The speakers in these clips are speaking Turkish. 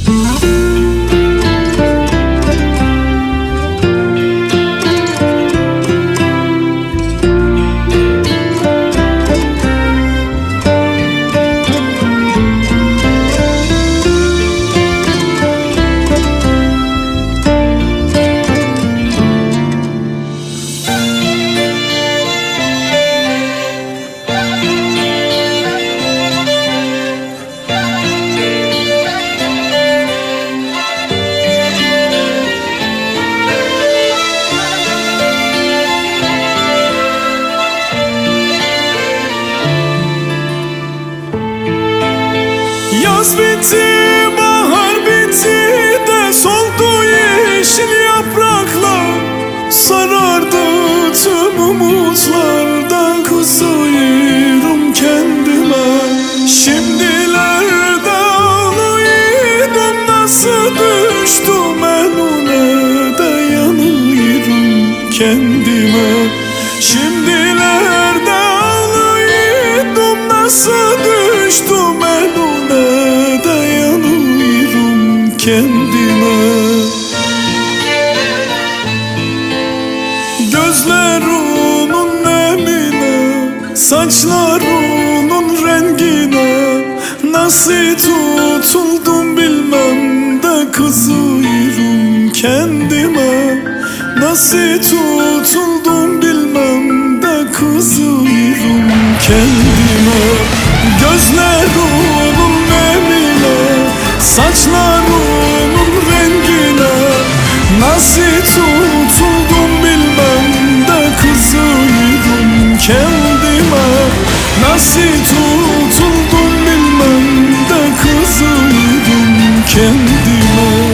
Yaz bitti, bahar bitti de soldu yeşil yapraklar. Sarardı tüm umutlarda, kızıyorum kendime. Şimdilerde ağlaydım, nasıl düştüm önüne de yanıyorum kendime. Şimdilerde ağlaydım, nasıl düştüm önüne de yanıyorum kendime. Gözlerinin nemine, saçlarının rengine nasıl tutuldum bilmem de kızıyorum kendime. Nasıl tutuldum bilmem de kızıyorum kendime. Gözlerinin nemine, saçlarının rengine nasıl tutuldum bilmem de kızıyorum kendime. Nasıl tutuldum bilmem de kızıyorum kendime.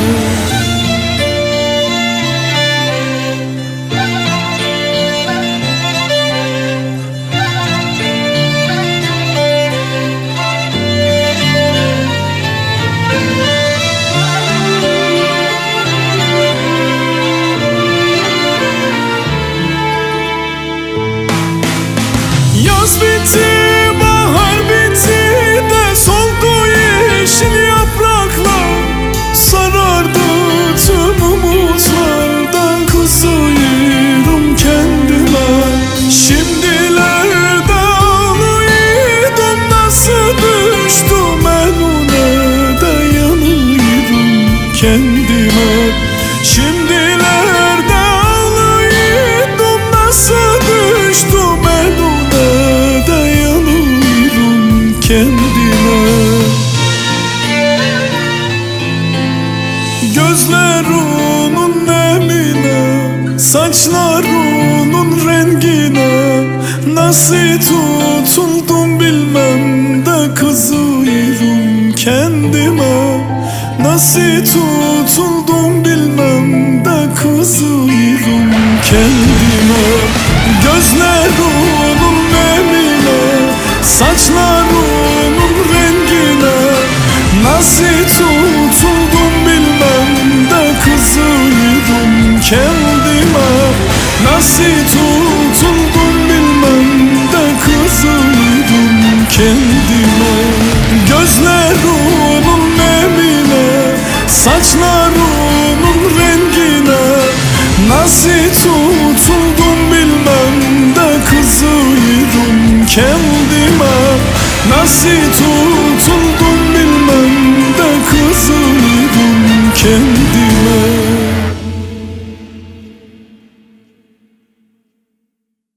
Yaz bitti, bahar bitti de soldu yeşil yapraklar. Sarardı tüm umutlarda, kızıyorum kendime. Şimdilerde ağlaydım, nasıl düştüm önüne de yanıyorum kendime. Şimdilerde ağlaydım, nasıl düştüm önüne de yanıyorum kendime. Gözlerinin nemine, saçlarının rengine nasıl tutuldum bilmem de kızıyorum kendime. Nasıl tutuldum bilmem de kızıyorum kendime. Gözlerinin nemine, saçlarının rengine nasıl tutuldum bilmem de kızıyorum kendime. Nasıl tutuldum bilmem de kızıyorum kendime. Gözlerinin nemine, saçlarının rengine nasıl tutuldum bilmem de kızıyorum kendime. Nasıl tutuldum bilmem de kızıyorum kendime.